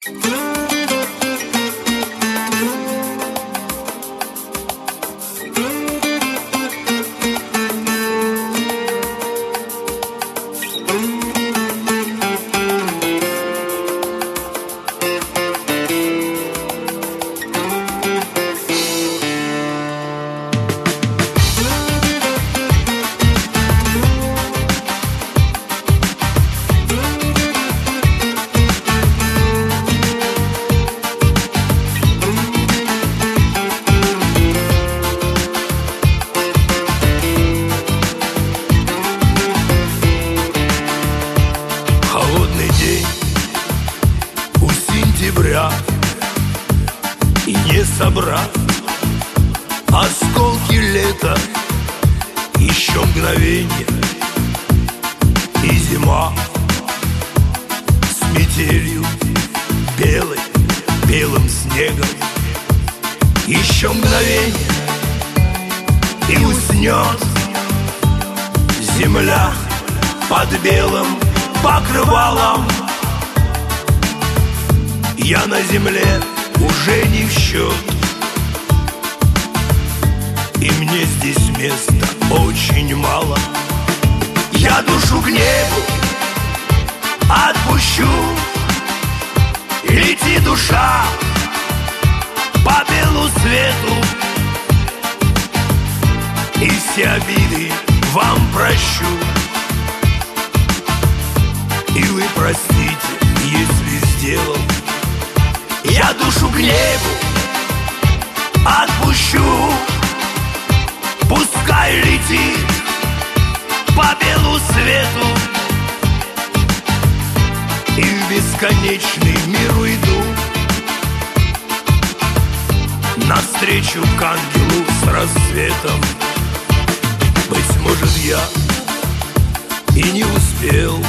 И не собрав осколки лета, еще мгновенье, и зима с метелью белой, белым снегом. Еще мгновенье, и уснет земля под белым покрывалом. Я на земле уже не в счет, и мне здесь места очень мало. Я душу к небу отпущу, лети, душа, по белу свету, и все обиды вам прощу. И вы простите, если сделал я душу к небу отпущу. Пускай летит по белу свету, и в бесконечный мир уйду, навстречу к ангелу с рассветом. Быть может, я и не успел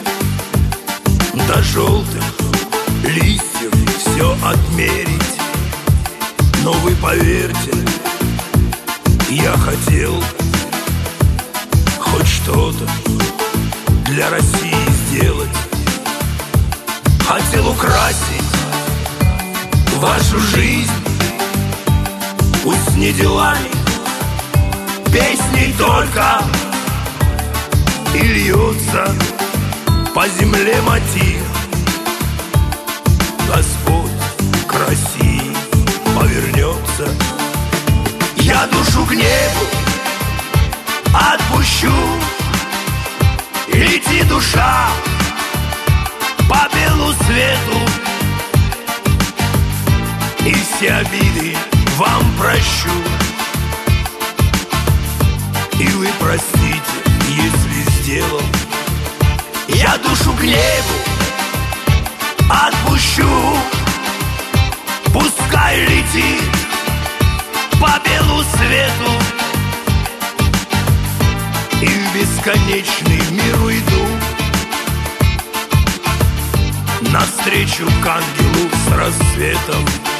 до желтых листьев все отмерить, но вы поверьте, я хотел хоть что-то для России сделать. Хотел украсить вашу жизнь, пусть не делами, песней только, и льется по земле мотив. Господь к России повернется. Я душу к небу отпущу, лети, душа, по белу свету, и все обиды вам прощу. И вы простите, если сделал я душу к небу отпущу. Пускай летит по белу свету, и в бесконечный мир уйду, навстречу к ангелу с рассветом.